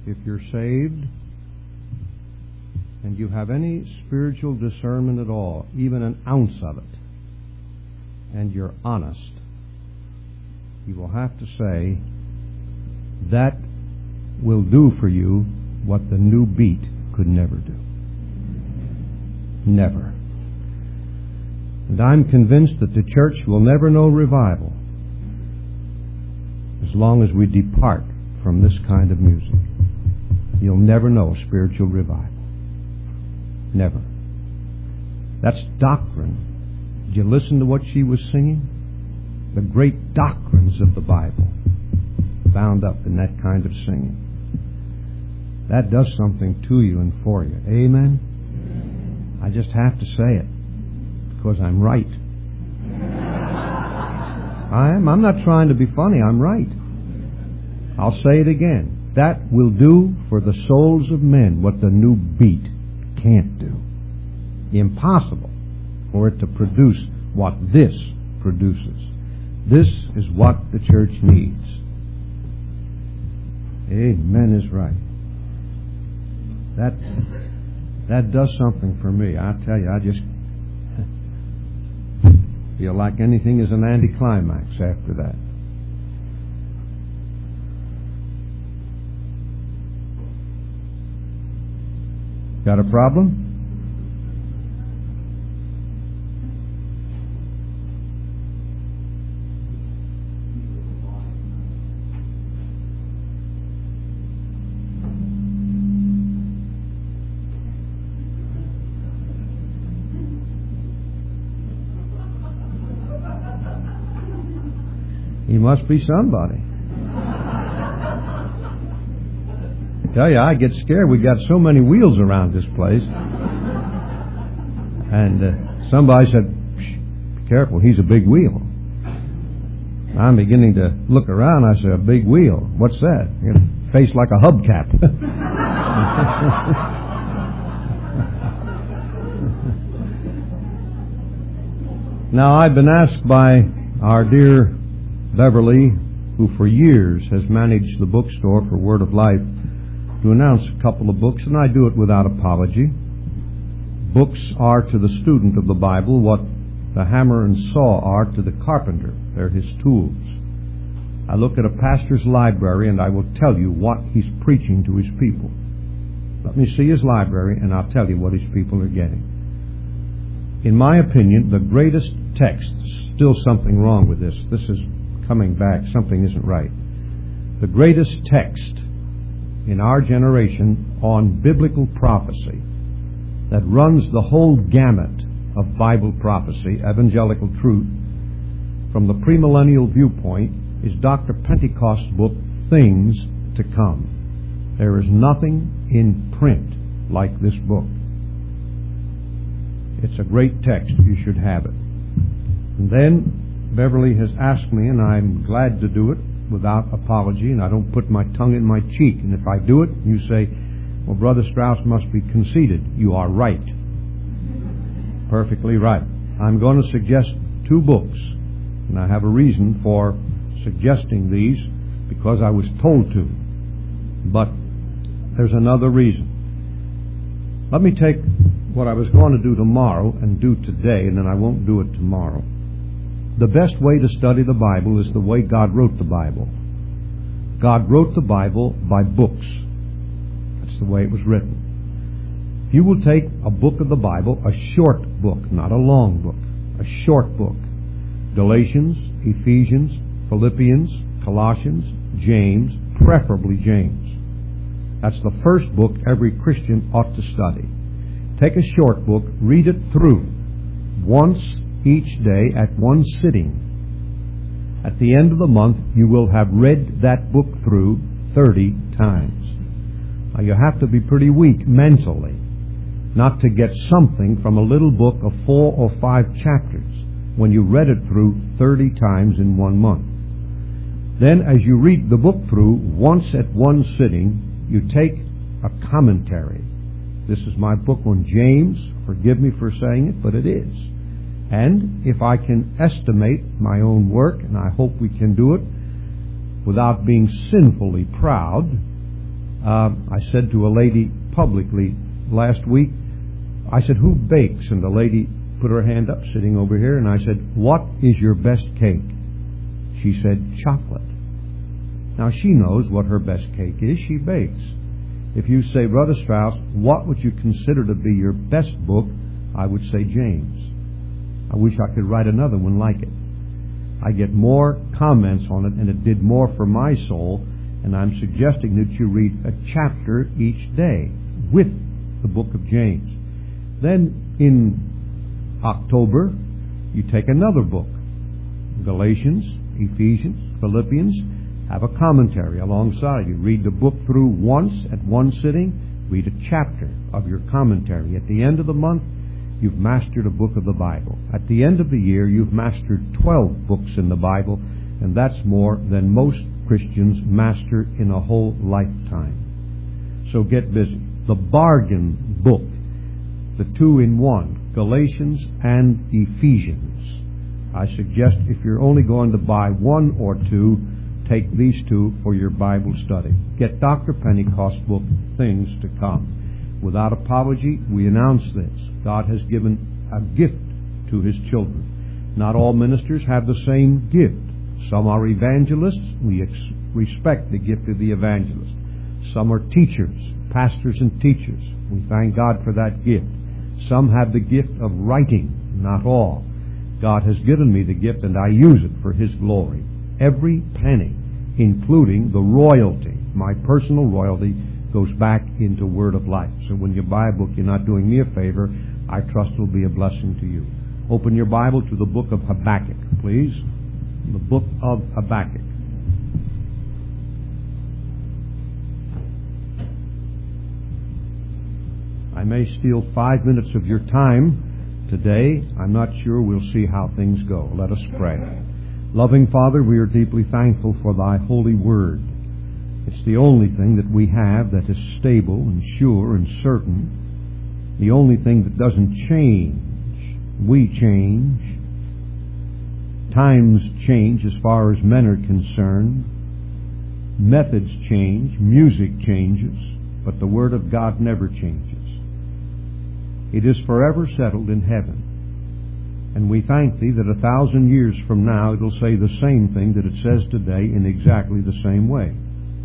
if you're saved and you have any spiritual discernment at all, even an ounce of it, and you're honest, you will have to say, that will do for you what the new beat could never do. Never. And I'm convinced that the church will never know revival as long as we depart from this kind of music. You'll never know spiritual revival. Never. That's doctrine. Did you listen to what she was singing? The great doctrines of the Bible bound up in that kind of singing. That does something to you and for you. Amen? I just have to say it because I'm right. I'm not trying to be funny. I'm right. I'll say it again. That will do for the souls of men what the new beat can't do. Impossible for it to produce what this produces. This is what the church needs. Amen is right. That does something for me. I tell you, I just feel like anything is an anticlimax after that. Got a problem? He must be somebody. I tell you, I get scared. We got so many wheels around this place. And somebody said, "Be careful, he's a big wheel." I'm beginning to look around. I said, "A big wheel? What's that?" Face like a hubcap. Now, I've been asked by our dear Beverly, who for years has managed the bookstore for Word of Life, to announce a couple of books, and I do it without apology. Books are to the student of the Bible what the hammer and saw are to the carpenter. They're his tools. I look at a pastor's library and I will tell you what he's preaching to his people. Let me see his library and I'll tell you what his people are getting. In my opinion, the greatest text, still something wrong with this. This is coming back. Something isn't right. The greatest text in our generation on biblical prophecy that runs the whole gamut of Bible prophecy, evangelical truth, from the premillennial viewpoint, is Dr. Pentecost's book, Things to Come. There is nothing in print like this book. It's a great text. You should have it. And then Beverly has asked me, and I'm glad to do it without apology, and I don't put my tongue in my cheek. And if I do it, you say, "Well, Brother Strauss must be conceited." You are right. Perfectly right. I'm going to suggest two books, and I have a reason for suggesting these, because I was told to. But there's another reason. Let me take what I was going to do tomorrow and do today, and then I won't do it tomorrow. The best way to study the Bible is the way God wrote the Bible. God wrote the Bible by books. That's the way it was written. If you will take a book of the Bible, a short book, not a long book, a short book, Galatians, Ephesians, Philippians, Colossians, James, preferably James. That's the first book every Christian ought to study. Take a short book, read it through once each day at one sitting. At the end of the month, you will have read that book through 30 times. Now, you have to be pretty weak mentally not to get something from a little book of 4 or 5 chapters when you read it through 30 times in 1 month. Then, as you read the book through once at one sitting, you take a commentary. This is my book on James. Forgive me for saying it, but it is. And if I can estimate my own work, and I hope we can do it without being sinfully proud, I said to a lady publicly last week, I said, who bakes? And the lady put her hand up, sitting over here, and I said, what is your best cake? She said, chocolate. Now, she knows what her best cake is. She bakes. If you say, Brother Strauss, what would you consider to be your best book? I would say James. I wish I could write another one like it. I get more comments on it, and it did more for my soul, and I'm suggesting that you read a chapter each day with the book of James. Then in October, you take another book, Galatians, Ephesians, Philippians, have a commentary alongside. You read the book through once at one sitting, read a chapter of your commentary. At the end of the month, you've mastered a book of the Bible. At the end of the year, you've mastered 12 books in the Bible, and that's more than most Christians master in a whole lifetime. So get busy. The bargain book, the 2-in-1, Galatians and Ephesians. I suggest if you're only going to buy one or two, take these two for your Bible study. Get Dr. Pentecost book, Things to Come. Without apology, we announce this. God has given a gift to His children. Not all ministers have the same gift. Some are evangelists. We respect the gift of the evangelist. Some are teachers, pastors and teachers. We thank God for that gift. Some have the gift of writing. Not all. God has given me the gift, and I use it for His glory. Every penny, including the royalty, my personal royalty, goes back into Word of Life. So when you buy a book, you're not doing me a favor. I trust it will be a blessing to you. Open your Bible to the book of Habakkuk, please. The book of Habakkuk. I may steal 5 minutes of your time today. I'm not sure. We'll see how things go. Let us pray. Loving Father, we are deeply thankful for Thy holy word. It's the only thing that we have that is stable and sure and certain. The only thing that doesn't change. We change. Times change as far as men are concerned. Methods change. Music changes. But the Word of God never changes. It is forever settled in heaven. And we thank Thee that 1,000 years from now it'll say the same thing that it says today in exactly the same way.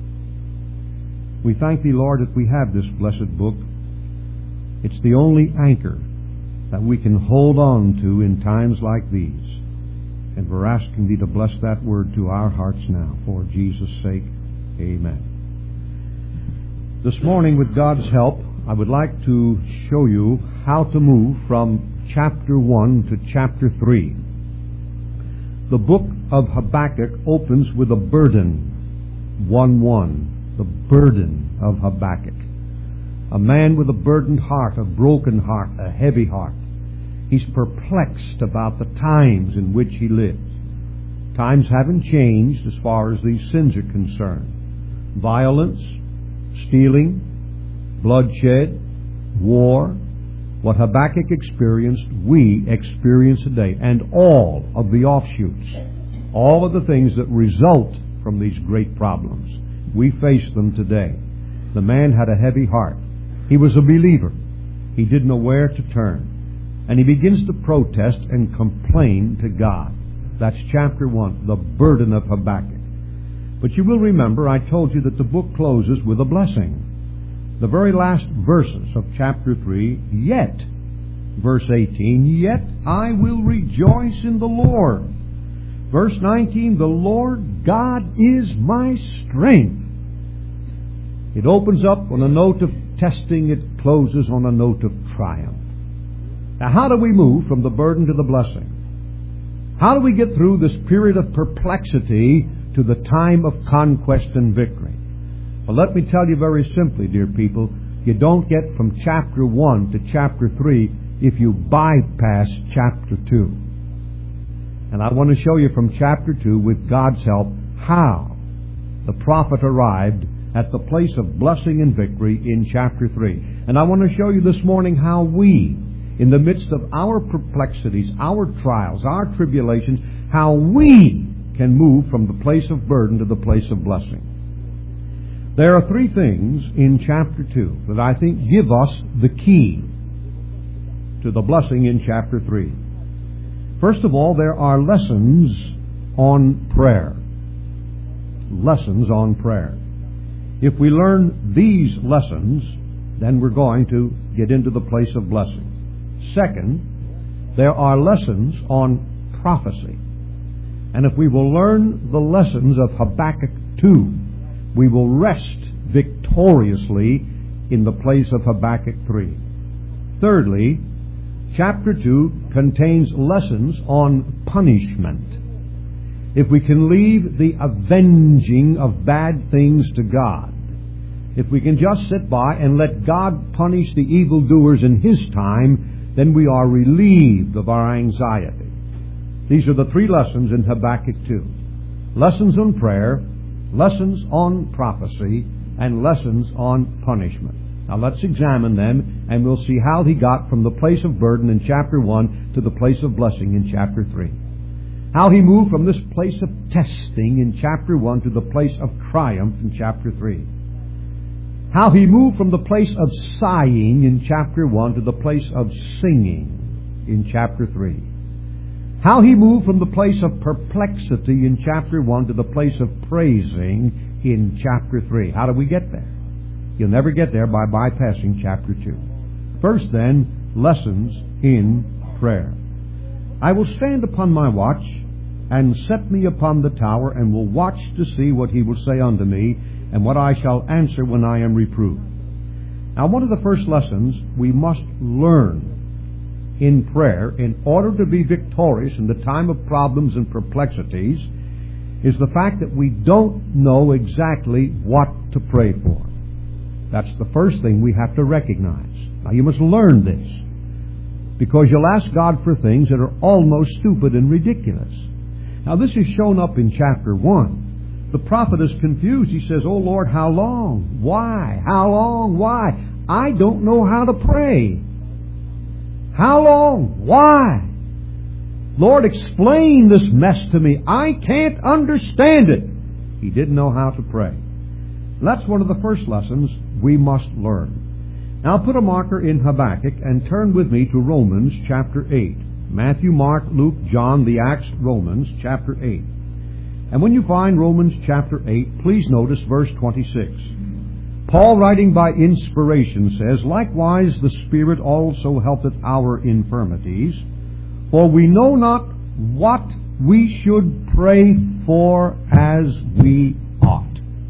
We thank Thee, Lord, that we have this blessed book. It's the only anchor that we can hold on to in times like these. And we're asking Thee to bless that word to our hearts now. For Jesus' sake, amen. This morning, with God's help, I would like to show you how to move from chapter 1 to chapter 3. The book of Habakkuk opens with a burden. 1:1. The burden of Habakkuk. A man with a burdened heart, a broken heart, a heavy heart. He's perplexed about the times in which he lives. Times haven't changed as far as these sins are concerned. Violence, stealing, bloodshed, war. What Habakkuk experienced, we experience today. And all of the offshoots, all of the things that result from these great problems, we face them today. The man had a heavy heart. He was a believer. He didn't know where to turn. And he begins to protest and complain to God. That's chapter 1, the burden of Habakkuk. But you will remember, I told you that the book closes with a blessing. The very last verses of chapter 3, yet, verse 18, yet I will rejoice in the Lord. Verse 19, the Lord God is my strength. It opens up on a note of testing. It closes on a note of triumph. Now, how do we move from the burden to the blessing? How do we get through this period of perplexity to the time of conquest and victory? Well, let me tell you very simply, dear people, you don't get from chapter 1 to chapter 3 if you bypass chapter 2. And I want to show you from chapter 2, with God's help, how the prophet arrived at the place of blessing and victory in chapter 3. And I want to show you this morning how we, in the midst of our perplexities, our trials, our tribulations, how we can move from the place of burden to the place of blessing. There are three things in chapter 2 that I think give us the key to the blessing in chapter 3. First of all, there are lessons on prayer. Lessons on prayer. If we learn these lessons, then we're going to get into the place of blessing. Second, there are lessons on prophecy. And if we will learn the lessons of Habakkuk 2, we will rest victoriously in the place of Habakkuk 3. Thirdly, chapter 2 contains lessons on punishment. If we can leave the avenging of bad things to God, if we can just sit by and let God punish the evildoers in His time, then we are relieved of our anxiety. These are the three lessons in Habakkuk 2. Lessons on prayer, lessons on prophecy, and lessons on punishment. Now let's examine them, and we'll see how he got from the place of burden in chapter 1 to the place of blessing in chapter 3. How he moved from this place of testing in chapter 1 to the place of triumph in chapter 3. How he moved from the place of sighing in chapter 1 to the place of singing in chapter 3. How he moved from the place of perplexity in chapter 1 to the place of praising in chapter 3. How do we get there? You'll never get there by bypassing chapter 2. First then, lessons in prayer. I will stand upon my watch, and set me upon the tower, and will watch to see what he will say unto me, and what I shall answer when I am reproved. Now, one of the first lessons we must learn in prayer in order to be victorious in the time of problems and perplexities is the fact that we don't know exactly what to pray for. That's the first thing we have to recognize. Now, you must learn this, because you'll ask God for things that are almost stupid and ridiculous. Now, this is shown up in chapter 1. The prophet is confused. He says, "Oh Lord, how long? Why? How long? Why? I don't know how to pray. How long? Why? Lord, explain this mess to me. I can't understand it." He didn't know how to pray. That's one of the first lessons we must learn. Now put a marker in Habakkuk and turn with me to Romans chapter 8. Matthew, Mark, Luke, John, the Acts, Romans chapter 8. And when you find Romans chapter 8, please notice verse 26. Paul, writing by inspiration, says, "Likewise the Spirit also helpeth our infirmities, for we know not what we should pray for as we ought."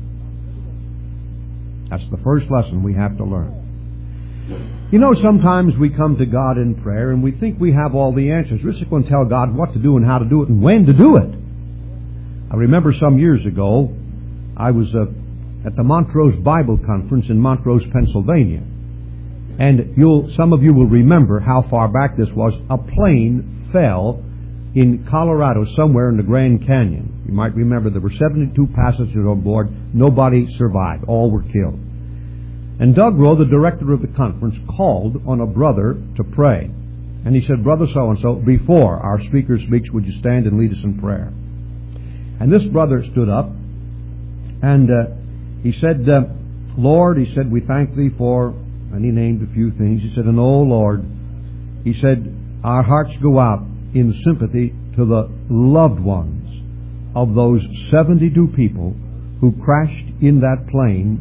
That's the first lesson we have to learn. You know, sometimes we come to God in prayer and we think we have all the answers. We're just going to tell God what to do and how to do it and when to do it. I remember some years ago, I was at the Montrose Bible Conference in Montrose, Pennsylvania. And some of you will remember how far back this was. A plane fell in Colorado, somewhere in the Grand Canyon. You might remember there were 72 passengers on board. Nobody survived. All were killed. And Doug Rowe, the director of the conference, called on a brother to pray. And he said, "Brother so-and-so, before our speaker speaks, would you stand and lead us in prayer?" And this brother stood up, and he said, "Lord," he said, "we thank Thee for," and he named a few things. He said, "And oh Lord," he said, "our hearts go out in sympathy to the loved ones of those 72 people who crashed in that plane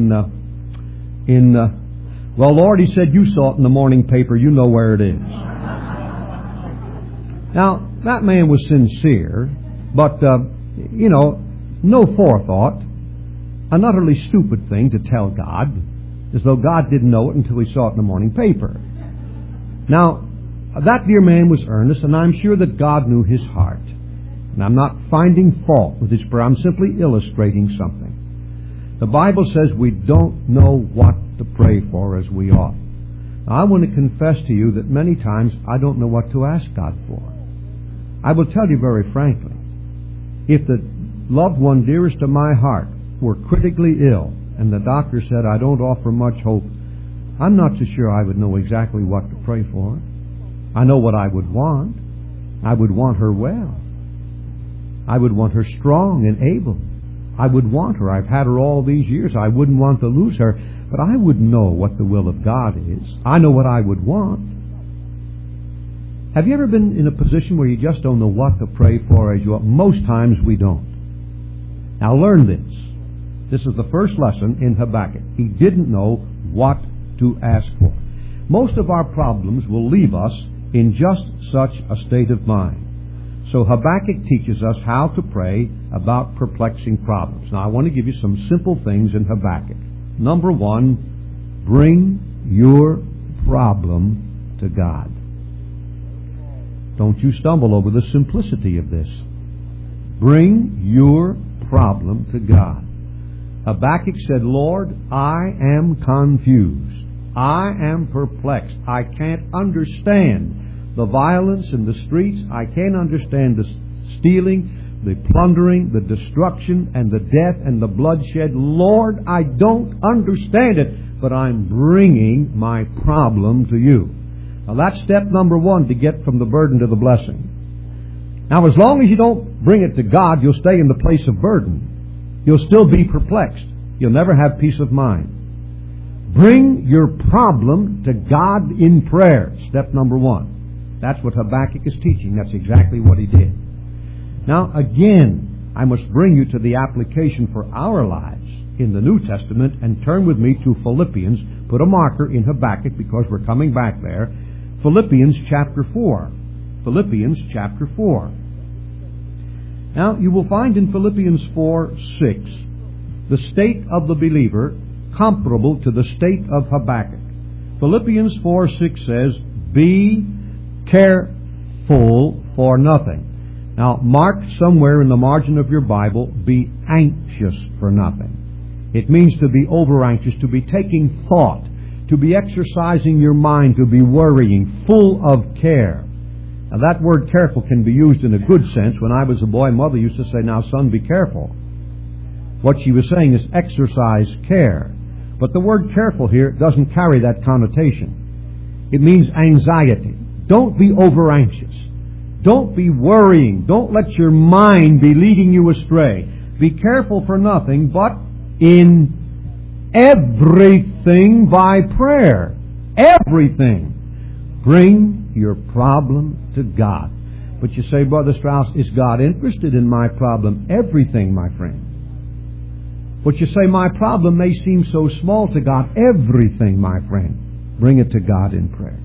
well, Lord," he said, "you saw it in the morning paper. You know where it is." Now, that man was sincere, but, no forethought. An utterly stupid thing to tell God, as though God didn't know it until he saw it in the morning paper. Now, that dear man was earnest, and I'm sure that God knew his heart. And I'm not finding fault with his prayer. I'm simply illustrating something. The Bible says we don't know what to pray for as we ought. Now, I want to confess to you that many times I don't know what to ask God for. I will tell you very frankly, if the loved one dearest to my heart were critically ill and the doctor said I don't offer much hope, I'm not so sure I would know exactly what to pray for. I know what I would want. I would want her well. I would want her strong and able. I would want her. I've had her all these years. I wouldn't want to lose her. But I would know what the will of God is. I know what I would want. Have you ever been in a position where you just don't know what to pray for as you ought? Most times we don't. Now learn this. This is the first lesson in Habakkuk. He didn't know what to ask for. Most of our problems will leave us in just such a state of mind. So Habakkuk teaches us how to pray about perplexing problems. Now I want to give you some simple things in Habakkuk. Number one, bring your problem to God. Don't you stumble over the simplicity of this. Bring your problem to God. Habakkuk said, Lord, I am confused. I am perplexed. I can't understand the violence in the streets. I can't understand the stealing, the plundering, the destruction, and the death and the bloodshed. Lord, I don't understand it, but I'm bringing my problem to you. Now that's step number one to get from the burden to the blessing. Now as long as you don't bring it to God, you'll stay in the place of burden. You'll still be perplexed. You'll never have peace of mind. Bring your problem to God in prayer. Step number one. That's what Habakkuk is teaching. That's exactly what he did. Now again, I must bring you to the application for our lives in the New Testament and turn with me to Philippians. Put a marker in Habakkuk because we're coming back there. Philippians chapter 4. Philippians chapter 4. Now, you will find in Philippians 4:6 the state of the believer comparable to the state of Habakkuk. Philippians 4:6 says, be careful for nothing. Now, mark somewhere in the margin of your Bible, be anxious for nothing. It means to be over-anxious, to be taking thought, to be exercising your mind, to be worrying, full of care. Now that word careful can be used in a good sense. When I was a boy, Mother used to say, now son, be careful. What she was saying is exercise care. But the word careful here doesn't carry that connotation. It means anxiety. Don't be over-anxious. Don't be worrying. Don't let your mind be leading you astray. Be careful for nothing, but in everything by prayer. Everything. Bring your problem to God. But you say, Brother Strauss, is God interested in my problem? Everything, my friend. But you say, my problem may seem so small to God. Everything, my friend. Bring it to God in prayer.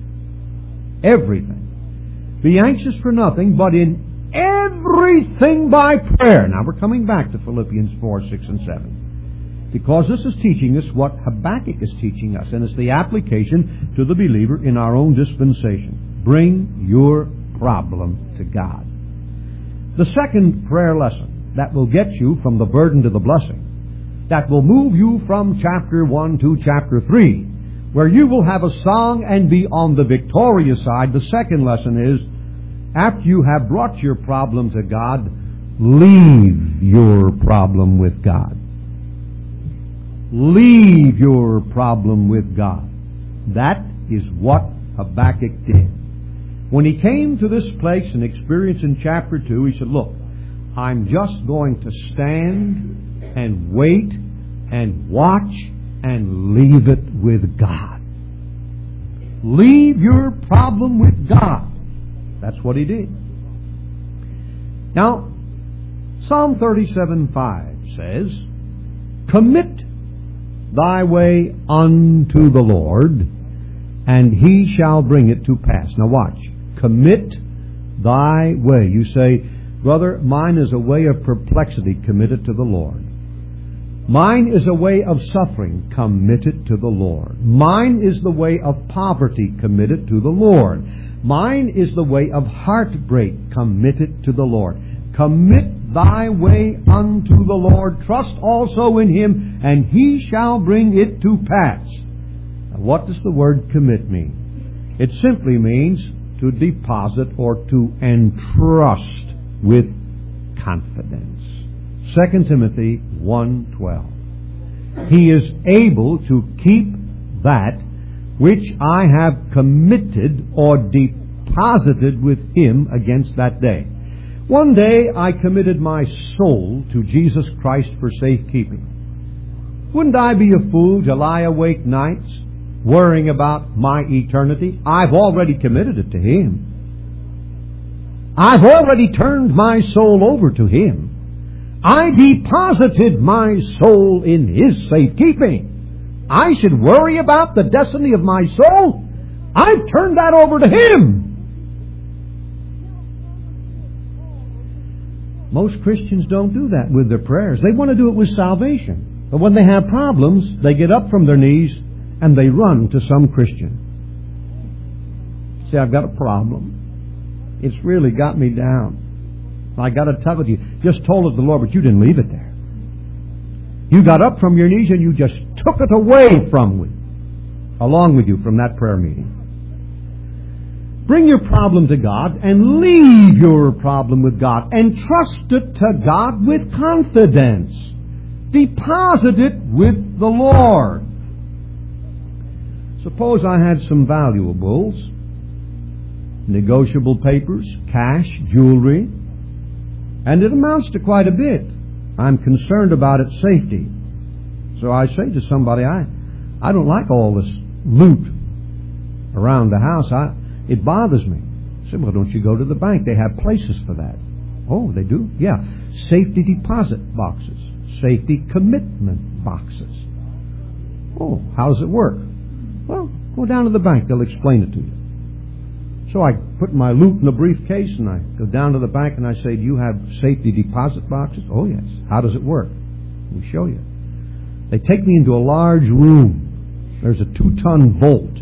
Everything. Be anxious for nothing, but in everything by prayer. Now we're coming back to Philippians 4, 6, and 7. Because this is teaching us what Habakkuk is teaching us, and it's the application to the believer in our own dispensation. Bring your problem to God. The second prayer lesson that will get you from the burden to the blessing, that will move you from chapter 1 to chapter 3, where you will have a song and be on the victorious side. The second lesson is, after you have brought your problem to God, leave your problem with God. Leave your problem with God. That is what Habakkuk did. When he came to this place and experienced in chapter 2, he said, look, I'm just going to stand and wait and watch and leave it with God. Leave your problem with God. That's what he did. Now, Psalm 37:5 says, commit thy way unto the Lord, and he shall bring it to pass. Now watch. Commit thy way. You say, brother, mine is a way of perplexity. Commit it to the Lord. Mine is a way of suffering. Commit it to the Lord. Mine is the way of poverty. Commit it to the Lord. Mine is the way of heartbreak. Commit it to the Lord. Commit thy way unto the Lord. Trust also in him, and he shall bring it to pass. Now, what does the word commit mean? It simply means to deposit or to entrust with confidence. 2 Timothy 1:12. He is able to keep that which I have committed or deposited with him against that day. One day I committed my soul to Jesus Christ for safekeeping. Wouldn't I be a fool to lie awake nights worrying about my eternity? I've already committed it to Him. I've already turned my soul over to Him. I deposited my soul in His safekeeping. I should worry about the destiny of my soul? I've turned that over to Him. Most Christians don't do that with their prayers. They want to do it with salvation. But when they have problems, they get up from their knees and they run to some Christian. Say, I've got a problem. It's really got me down. I got to tell you, just told it to the Lord, but you didn't leave it there. You got up from your knees and you just took it away along with you from that prayer meeting. Bring your problem to God and leave your problem with God and trust it to God with confidence. Deposit it with the Lord. Suppose I had some valuables, negotiable papers, cash, jewelry, and it amounts to quite a bit. I'm concerned about its safety. So I say to somebody, I don't like all this loot around the house. It bothers me. I said, well, don't you go to the bank? They have places for that. Oh, they do? Yeah. Safety deposit boxes. Safety commitment boxes. Oh, how does it work? Well, go down to the bank. They'll explain it to you. So I put my loot in a briefcase and I go down to the bank and I say, do you have safety deposit boxes? Oh, yes. How does it work? We show you. They take me into a large room. There's a 2-ton vault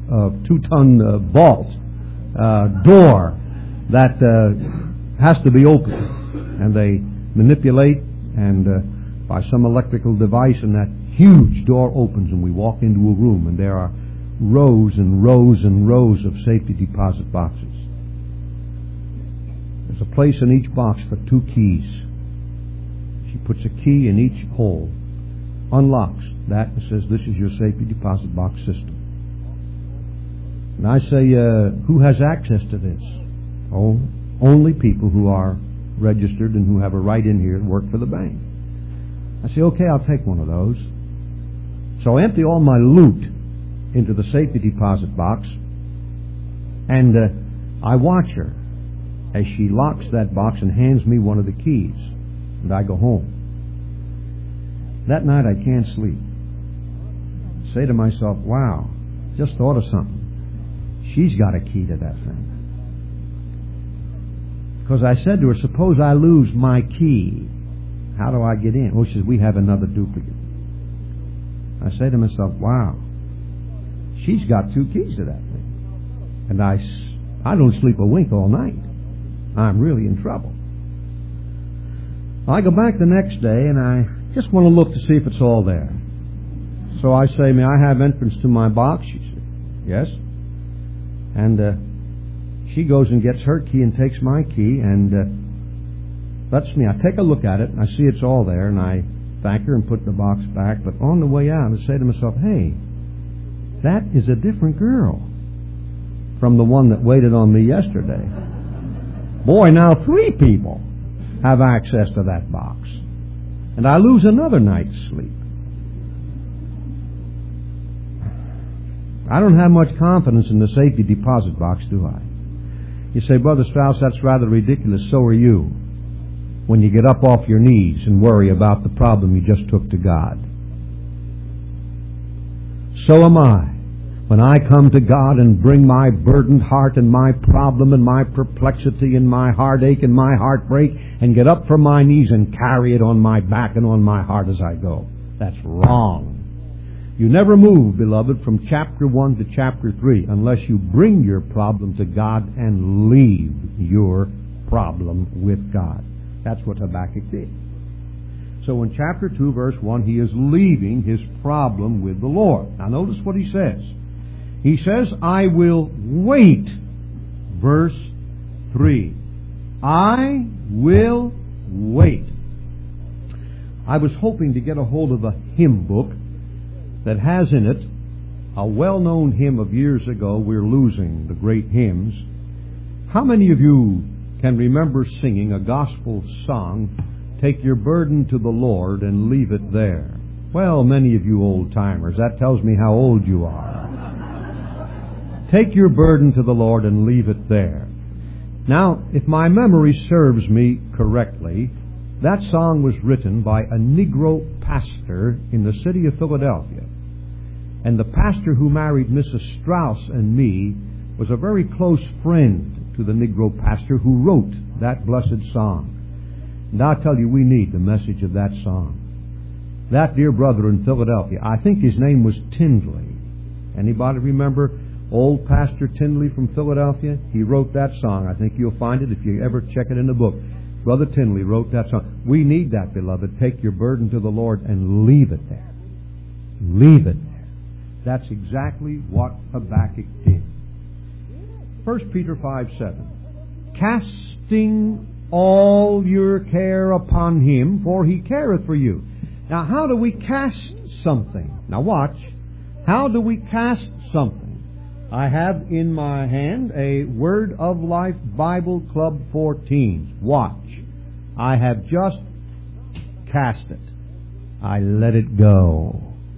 door that has to be opened. And they manipulate and by some electrical device, and that huge door opens and we walk into a room and there are rows and rows and rows of safety deposit boxes. There's a place in each box for 2 keys. She puts a key in each hole, unlocks that and says, this is your safety deposit box system. And I say, who has access to this? Oh, only people who are registered and who have a right in here and work for the bank. I say, okay, I'll take one of those. So I empty all my loot into the safety deposit box, and I watch her as she locks that box and hands me one of the keys, and I go home. That night I can't sleep. I say to myself, wow, just thought of something. She's got a key to that thing. Because I said to her, suppose I lose my key, how do I get in? Oh, she says, we have another duplicate. I say to myself, wow, she's got 2 keys to that thing. And I don't sleep a wink all night. I'm really in trouble. I go back the next day and I just want to look to see if it's all there. So I say, may I have entrance to my box? She said, yes. And she goes and gets her key and takes my key and lets me. I take a look at it and I see it's all there and I thank her and put the box back. But on the way out I say to myself, hey, that is a different girl from the one that waited on me yesterday. Boy, now 3 people have access to that box. And I lose another night's sleep. I don't have much confidence in the safety deposit box, do I? You say, Brother Strauss, that's rather ridiculous. So are you. When you get up off your knees and worry about the problem you just took to God. So am I. When I come to God and bring my burdened heart and my problem and my perplexity and my heartache and my heartbreak and get up from my knees and carry it on my back and on my heart as I go. That's wrong. You never move, beloved, from chapter 1 to chapter 3 unless you bring your problem to God and leave your problem with God. That's what Habakkuk did. So in chapter 2, verse 1, he is leaving his problem with the Lord. Now notice what he says. He says, I will wait. Verse 3. I will wait. I was hoping to get a hold of a hymn book that has in it a well-known hymn of years ago. We're losing the great hymns. How many of you can remember singing a gospel song, "Take your burden to the Lord and leave it there." Well, many of you old-timers, that tells me how old you are. Take your burden to the Lord and leave it there. Now, if my memory serves me correctly, that song was written by a Negro pastor in the city of Philadelphia. And the pastor who married Mrs. Strauss and me was a very close friend to the Negro pastor who wrote that blessed song. And I'll tell you, we need the message of that song. That dear brother in Philadelphia, I think his name was Tindley. Anybody remember old Pastor Tindley from Philadelphia? He wrote that song. I think you'll find it if you ever check it in the book. Brother Tindley wrote that song. We need that, beloved. Take your burden to the Lord and leave it there. Leave it there. That's exactly what Habakkuk did. 1 Peter 5:7. Casting all your care upon him, for he careth for you. Now, how do we cast something? Now, watch. How do we cast something? I have in my hand a Word of Life Bible Club for Teens. Watch. I have just cast it. I let it go.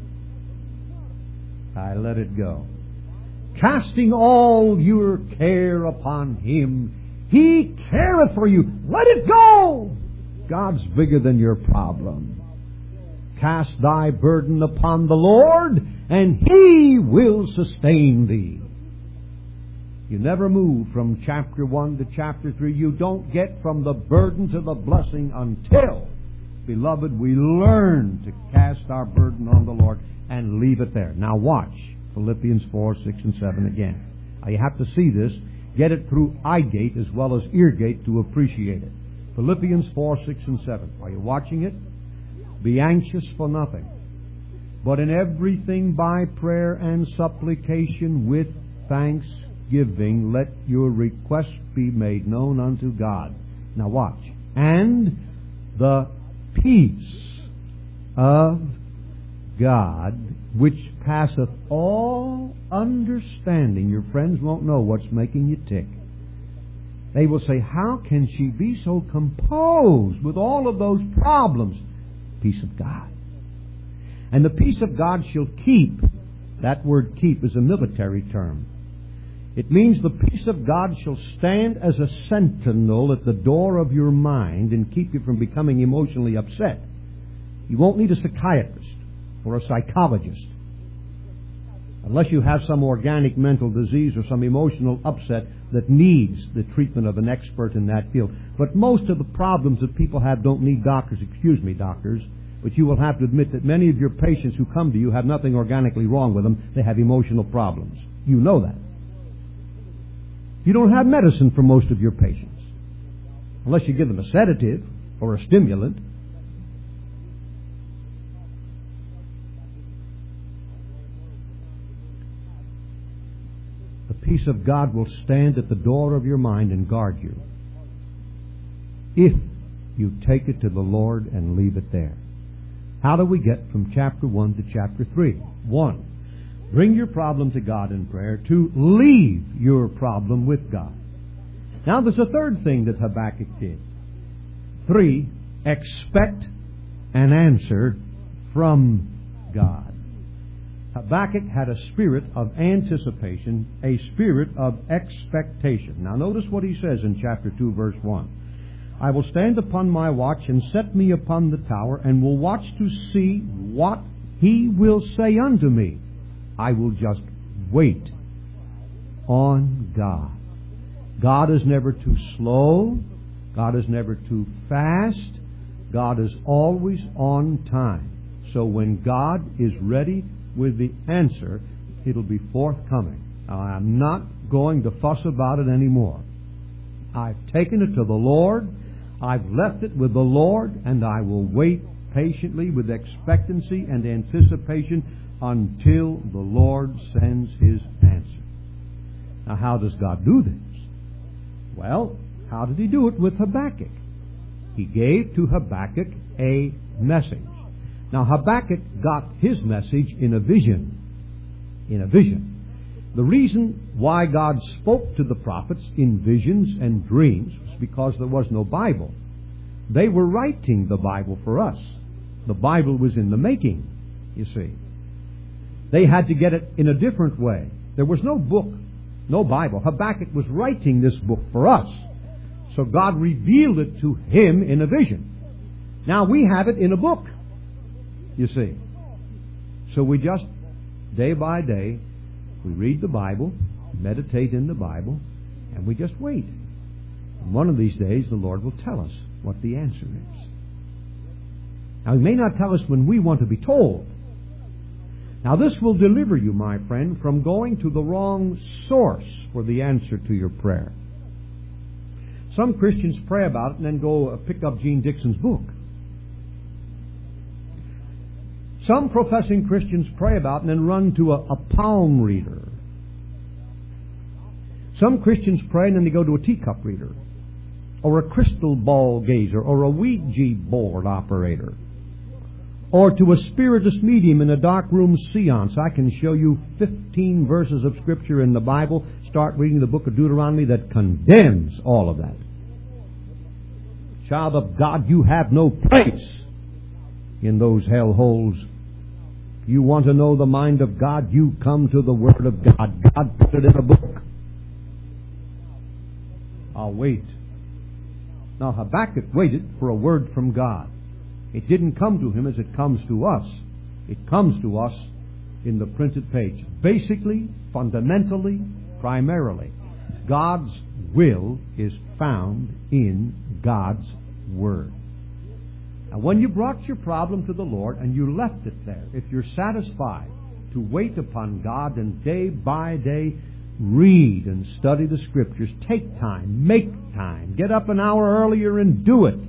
I let it go. Casting all your care upon him, he careth for you. Let it go. God's bigger than your problem. Cast thy burden upon the Lord, and he will sustain thee. You never move from chapter 1 to chapter 3. You don't get from the burden to the blessing until, beloved, we learn to cast our burden on the Lord and leave it there. Now watch Philippians 4, 6, and 7 again. Now you have to see this, get it through eye gate as well as ear gate to appreciate it. Philippians 4, 6, and 7. Are you watching it? Be anxious for nothing, but in everything by prayer and supplication with thanksgiving, let your requests be made known unto God. Now watch. And the peace of God, which passeth all understanding. Your friends won't know what's making you tick. They will say, how can she be so composed with all of those problems? Peace of God. And the peace of God shall keep. That word keep is a military term. It means the peace of God shall stand as a sentinel at the door of your mind and keep you from becoming emotionally upset. You won't need a psychiatrist or a psychologist unless you have some organic mental disease or some emotional upset that needs the treatment of an expert in that field. But most of the problems that people have don't need doctors. Excuse me, doctors, but you will have to admit that many of your patients who come to you have nothing organically wrong with them. They have emotional problems. You know that. You don't have medicine for most of your patients unless you give them a sedative or a stimulant. The peace of God will stand at the door of your mind and guard you if you take it to the Lord and leave it there. How do we get from chapter 1 to chapter 3? 1, bring your problem to God in prayer. 2, leave your problem with God. Now there's a third thing that Habakkuk did. 3, expect an answer from God. Habakkuk had a spirit of anticipation, a spirit of expectation. Now notice what he says in chapter 2, verse 1. I will stand upon my watch and set me upon the tower, and will watch to see what he will say unto me. I will just wait on God. God is never too slow. God is never too fast. God is always on time. So when God is ready with the answer, it'll be forthcoming. Now, I'm not going to fuss about it anymore. I've taken it to the Lord. I've left it with the Lord, and I will wait patiently with expectancy and anticipation until the Lord sends His answer. Now, how does God do this? Well, how did He do it with Habakkuk? He gave to Habakkuk a message. Now, Habakkuk got his message in a vision. In a vision. The reason why God spoke to the prophets in visions and dreams was because there was no Bible. They were writing the Bible for us. The Bible was in the making, you see. They had to get it in a different way. There was no book, no Bible. Habakkuk was writing this book for us. So God revealed it to him in a vision. Now we have it in a book, you see. So we just, day by day, we read the Bible, meditate in the Bible, and we just wait. And one of these days the Lord will tell us what the answer is. Now He may not tell us when we want to be told. Now this will deliver you, my friend, from going to the wrong source for the answer to your prayer. Some Christians pray about it and then go pick up Gene Dixon's book. Some professing Christians pray about it and then run to a palm reader. Some Christians pray and then they go to a teacup reader, or a crystal ball gazer, or a Ouija board operator, or to a spiritist medium in a dark room seance. I can show you 15 verses of Scripture in the Bible. Start reading the book of Deuteronomy that condemns all of that. Child of God, you have no place in those hell holes. You want to know the mind of God, you come to the Word of God. God put it in a book. I'll wait. Now Habakkuk waited for a word from God. It didn't come to him as it comes to us. It comes to us in the printed page. Basically, fundamentally, primarily, God's will is found in God's Word. Now, when you brought your problem to the Lord and you left it there, if you're satisfied to wait upon God and day by day read and study the Scriptures, take time, make time, get up an hour earlier and do it.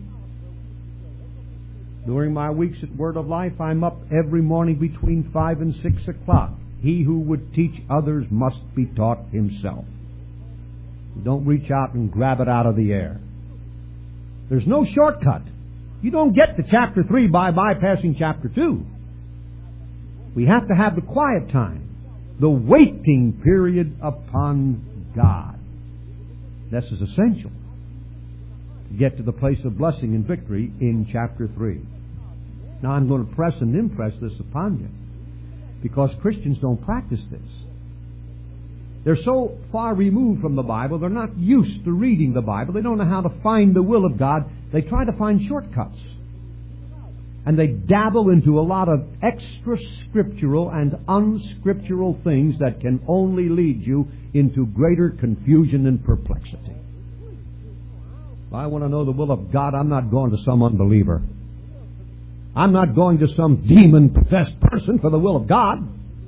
During my weeks at Word of Life, I'm up every morning between 5 and 6 o'clock. He who would teach others must be taught himself. Don't reach out and grab it out of the air. There's no shortcut. You don't get to chapter 3 by bypassing chapter 2. We have to have the quiet time, the waiting period upon God. This is essential to get to the place of blessing and victory in chapter 3. Now I'm going to press and impress this upon you because Christians don't practice this. They're so far removed from the Bible, they're not used to reading the Bible. They don't know how to find the will of God. They try to find shortcuts. And they dabble into a lot of extra scriptural and unscriptural things that can only lead you into greater confusion and perplexity. If I want to know the will of God, I'm not going to some unbeliever. I'm not going to some demon-possessed person for the will of God.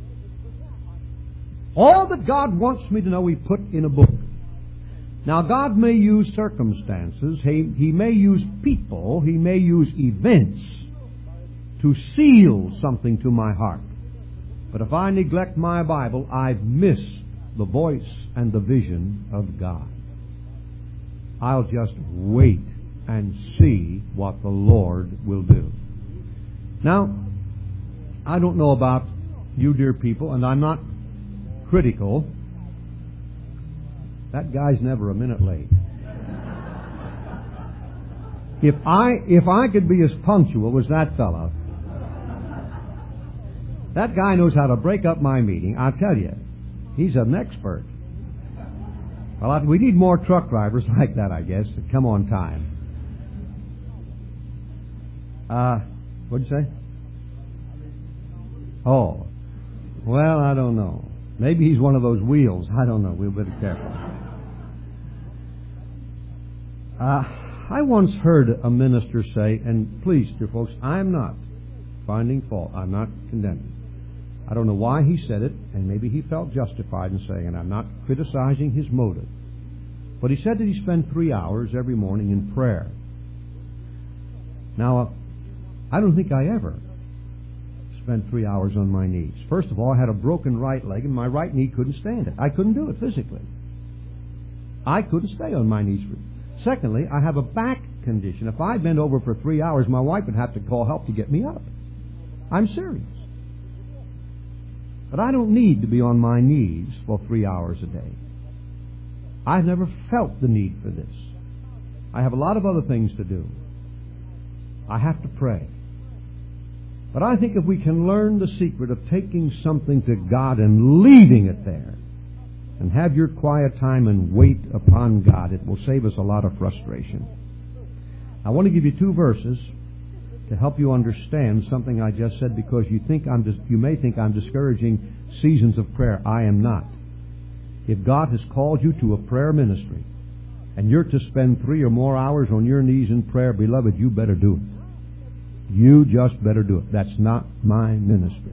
All that God wants me to know, He put in a book. Now, God may use circumstances. He may use people. He may use events to seal something to my heart. But if I neglect my Bible, I've missed the voice and the vision of God. I'll just wait and see what the Lord will do. Now, I don't know about you, dear people, and I'm not critical. That guy's never a minute late. If I could be as punctual as that fellow, that guy knows how to break up my meeting. I'll tell you, he's an expert. Well, we need more truck drivers like that, I guess, to come on time. What'd you say? Oh, well, I don't know. Maybe he's one of those wheels. I don't know. We'll be careful. I once heard a minister say, and please, dear folks, I'm not finding fault. I'm not condemning. I don't know why he said it, and maybe he felt justified in saying it. I'm not criticizing his motive. But he said that he spent 3 hours every morning in prayer. Now, I don't think I ever spent 3 hours on my knees. First of all, I had a broken right leg, and my right knee couldn't stand it. I couldn't do it physically. I couldn't stay on my knees. Secondly, I have a back condition. If I bent over for 3 hours, my wife would have to call help to get me up. I'm serious. But I don't need to be on my knees for 3 hours a day. I've never felt the need for this. I have a lot of other things to do. I have to pray. But I think if we can learn the secret of taking something to God and leaving it there, and have your quiet time and wait upon God, it will save us a lot of frustration. I want to give you 2 verses to help you understand something I just said, because you may think I'm discouraging seasons of prayer. I am not. If God has called you to a prayer ministry, and you're to spend 3 or more hours on your knees in prayer, beloved, you better do it. You just better do it. That's not my ministry.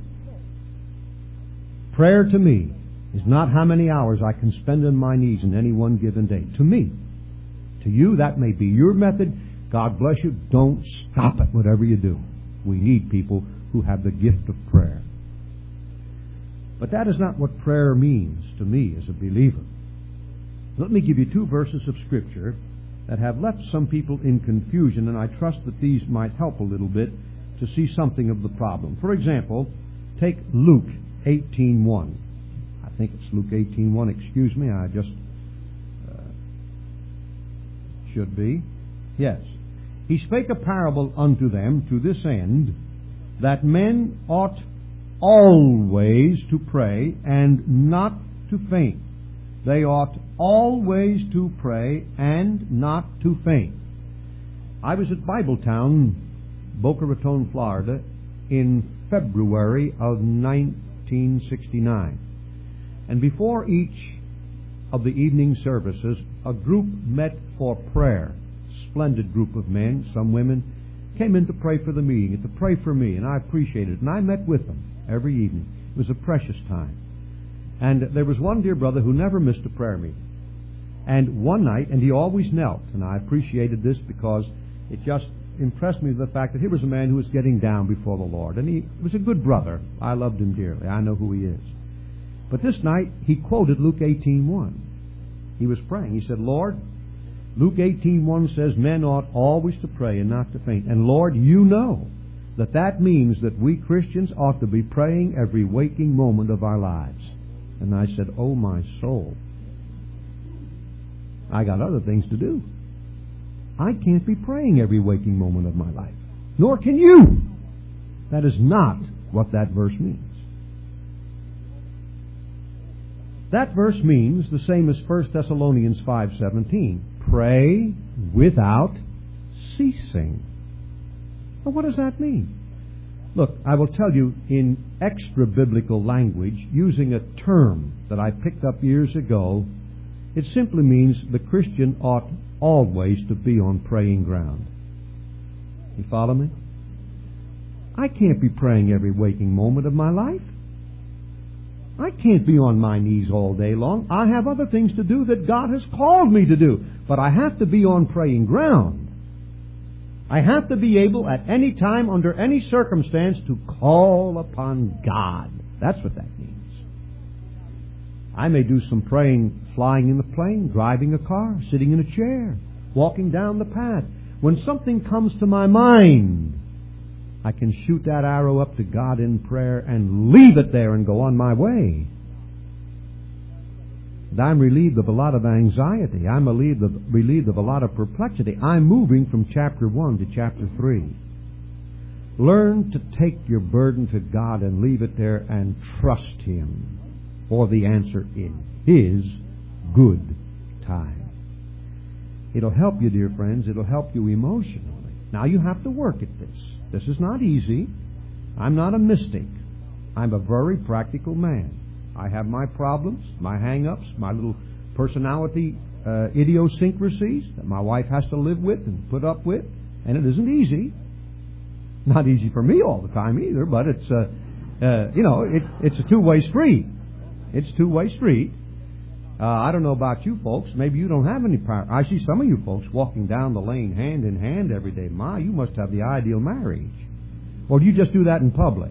Prayer to me is not how many hours I can spend on my knees in any one given day. To me. To you, that may be your method. God bless you. Don't stop it, whatever you do. We need people who have the gift of prayer. But that is not what prayer means to me as a believer. Let me give you 2 verses of Scripture that have left some people in confusion, and I trust that these might help a little bit to see something of the problem. For example, take Luke 18:1. I think it's Luke 18:1. Excuse me, I just should be. Yes. He spake a parable unto them to this end, that men ought always to pray and not to faint. They ought always to pray and not to faint. I was at Bibletown, Boca Raton, Florida, in February of 1969. And before each of the evening services, a group met for prayer. Splendid group of men, some women, came in to pray for the meeting, and to pray for me, and I appreciated it. And I met with them every evening. It was a precious time. And there was one dear brother who never missed a prayer meeting. And one night, and he always knelt, and I appreciated this because it just impressed me with the fact that here was a man who was getting down before the Lord. And he was a good brother. I loved him dearly. I know who he is. But this night, he quoted Luke 18:1. He was praying. He said, Lord, Luke 18:1 says men ought always to pray and not to faint. And Lord, you know that means that we Christians ought to be praying every waking moment of our lives. And I said, oh my soul, I got other things to do. I can't be praying every waking moment of my life. Nor can you. That is not what that verse means. That verse means the same as 1 Thessalonians 5:17. Pray without ceasing. Well, what does that mean? Look, I will tell you in extra-biblical language, using a term that I picked up years ago, it simply means the Christian ought always to be on praying ground. You follow me? I can't be praying every waking moment of my life. I can't be on my knees all day long. I have other things to do that God has called me to do. But I have to be on praying ground. I have to be able at any time, under any circumstance, to call upon God. That's what that means. I may do some praying flying in the plane, driving a car, sitting in a chair, walking down the path. When something comes to my mind, I can shoot that arrow up to God in prayer and leave it there and go on my way. And I'm relieved of a lot of anxiety. I'm relieved of a lot of perplexity. I'm moving from chapter 1 to chapter 3. Learn to take your burden to God and leave it there and trust Him for the answer in His good time. It'll help you, dear friends. It'll help you emotionally. Now you have to work at this. This is not easy. I'm not a mystic. I'm a very practical man. I have my problems, my hang-ups, my little personality idiosyncrasies that my wife has to live with and put up with, and it isn't easy. Not easy for me all the time either, but it's it's a two-way street. It's a two-way street. I don't know about you folks. Maybe you don't have any power. I see some of you folks walking down the lane hand in hand every day. My, you must have the ideal marriage. Or do you just do that in public?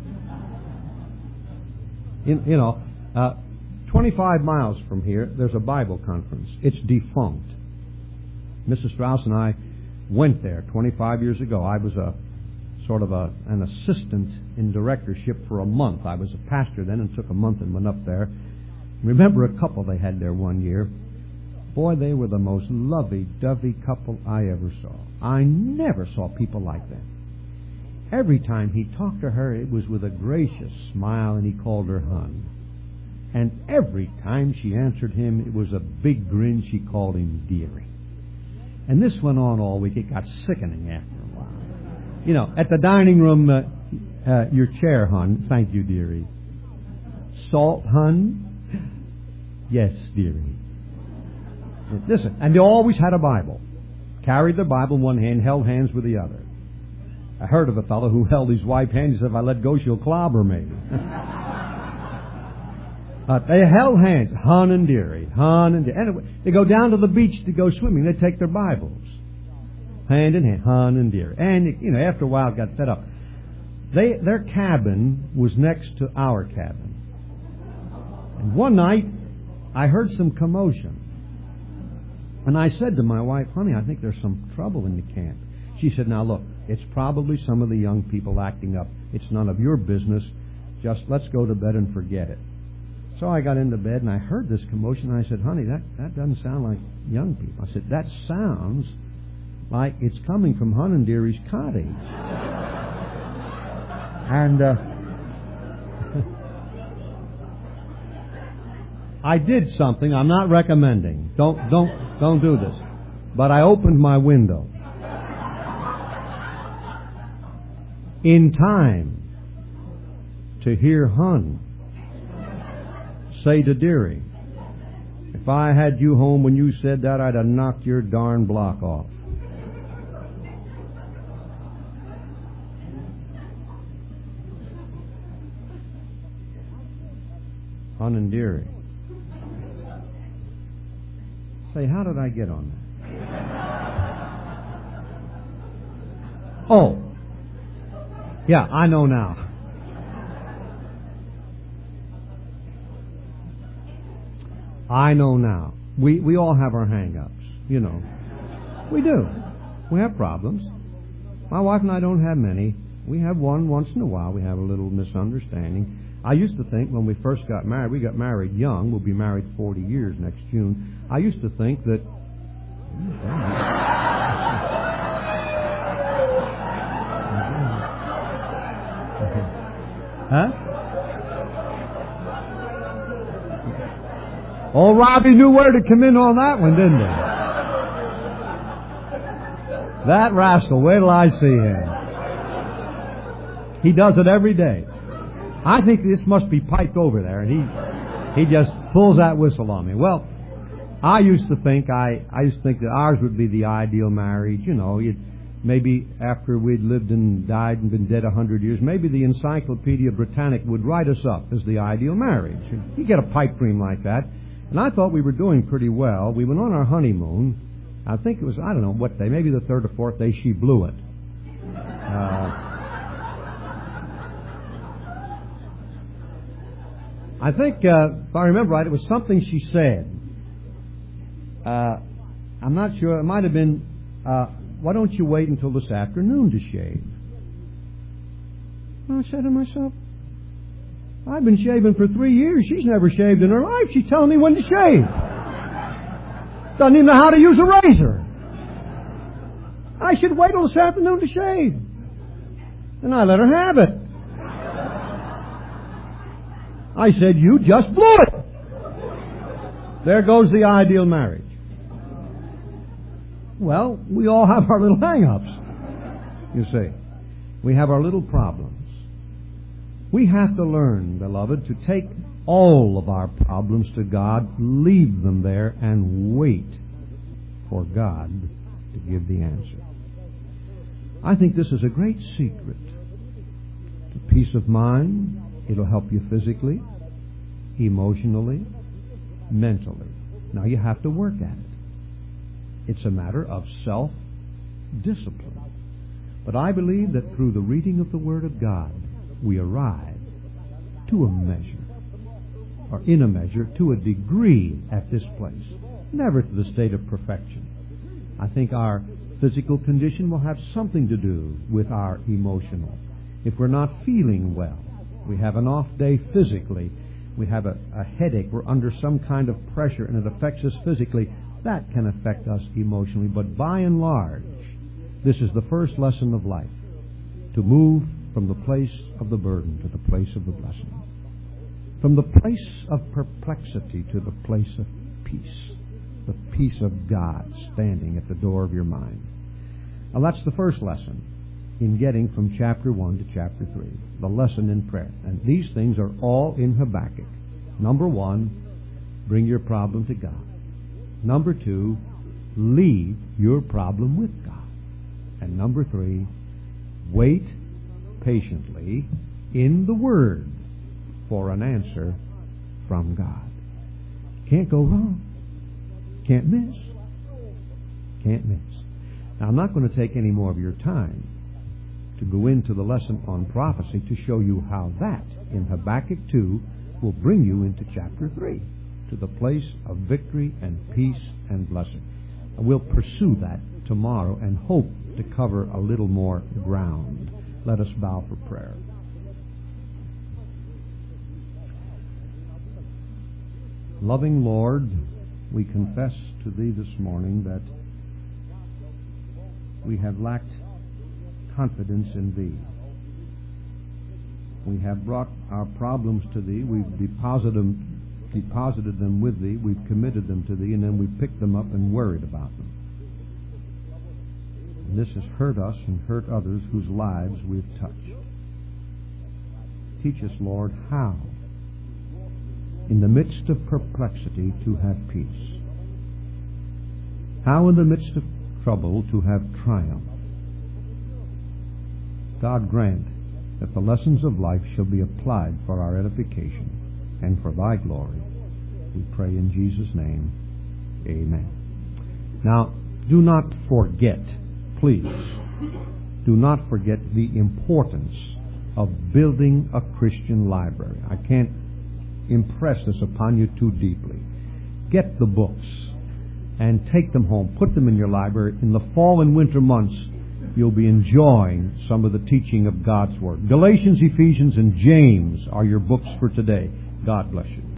25 miles from here, there's a Bible conference. It's defunct. Mrs. Strauss and I went there 25 years ago. I was a sort of an assistant in directorship for a month. I was a pastor then and took a month and went up there. Remember a couple they had there one year. Boy, they were the most lovey-dovey couple I ever saw. I never saw people like them. Every time he talked to her, it was with a gracious smile, and he called her hon. And every time she answered him, it was a big grin. She called him dearie. And this went on all week. It got sickening after a while. You know, at the dining room, your chair, hon. Thank you, dearie. Salt, hon? Yes, dearie. Listen, and they always had a Bible. Carried the Bible in one hand, held hands with the other. I heard of a fellow who held his wife's hand. He said, if I let go, she'll clobber me. They held hands, hon and dearie, hon and dearie. Anyway, they go down to the beach to go swimming. They take their Bibles, hand in hand, hon and dearie. And, you know, after a while, it got fed up. Their cabin was next to our cabin. And one night, I heard some commotion. And I said to my wife, honey, I think there's some trouble in the camp. She said, now look, it's probably some of the young people acting up. It's none of your business. Just let's go to bed and forget it. So I got into bed and I heard this commotion. And I said, honey, that doesn't sound like young people. I said, that sounds like it's coming from Hun and Dearie's cottage. And I did something I'm not recommending. Don't do this. But I opened my window. In time to hear Hun say to Dearie, if I had you home when you said that, I'd have knocked your darn block off. Hun and Dearie. Say, how did I get on that? Oh. Yeah, I know now. I know now. We all have our hang-ups, you know. We do. We have problems. My wife and I don't have many. We have one once in a while. We have a little misunderstanding. I used to think when we first got married, we got married young. We'll be married 40 years next June. I used to think that... Huh? Oh, Robbie knew where to come in on that one, didn't he? That rascal, wait till I see him. He does it every day. I think this must be piped over there, and he just pulls that whistle on me. Well, I used to think that ours would be the ideal marriage. You know, maybe after we'd lived and died and been dead 100 years, maybe the Encyclopedia Britannica would write us up as the ideal marriage. You get a pipe dream like that. And I thought we were doing pretty well. We went on our honeymoon. I think it was, I don't know what day, maybe the third or fourth day she blew it. I think, if I remember right, it was something she said. I'm not sure. It might have been, why don't you wait until this afternoon to shave? I said to myself, I've been shaving for 3 years. She's never shaved in her life. She's telling me when to shave. Doesn't even know how to use a razor. I should wait till this afternoon to shave. And I let her have it. I said, you just blew it. There goes the ideal marriage. Well, we all have our little hang-ups. You see, we have our little problems. We have to learn, beloved, to take all of our problems to God, leave them there, and wait for God to give the answer. I think this is a great secret to peace of mind. It'll help you physically, emotionally, mentally. Now you have to work at it. It's a matter of self-discipline. But I believe that through the reading of the Word of God, we arrive to a measure, or in a measure, to a degree at this place, never to the state of perfection. I think our physical condition will have something to do with our emotional. If we're not feeling well, we have an off day physically, we have a headache, we're under some kind of pressure and it affects us physically, that can affect us emotionally. But by and large, this is the first lesson of life, to move from the place of the burden to the place of the blessing. From the place of perplexity to the place of peace. The peace of God standing at the door of your mind. Now that's the first lesson in getting from chapter 1 to chapter 3. The lesson in prayer. And these things are all in Habakkuk. Number 1, bring your problem to God. Number 2, leave your problem with God. And number 3, wait patiently in the Word for an answer from God. Can't go wrong. Can't miss. Can't miss. Now, I'm not going to take any more of your time to go into the lesson on prophecy to show you how that, in Habakkuk 2, will bring you into chapter 3, to the place of victory and peace and blessing. We'll pursue that tomorrow and hope to cover a little more ground. Let us bow for prayer. Loving Lord, we confess to Thee this morning that we have lacked confidence in Thee. We have brought our problems to Thee. We've deposited them with Thee. We've committed them to Thee, and then we've picked them up and worried about them. And this has hurt us and hurt others whose lives we've touched. Teach us, Lord, how, in the midst of perplexity, to have peace. How, in the midst of trouble, to have triumph. God grant that the lessons of life shall be applied for our edification and for Thy glory. We pray in Jesus' name. Amen. Now, do not forget, please, do not forget the importance of building a Christian library. I can't impress this upon you too deeply. Get the books and take them home. Put them in your library. In the fall and winter months, you'll be enjoying some of the teaching of God's Word. Galatians, Ephesians, and James are your books for today. God bless you.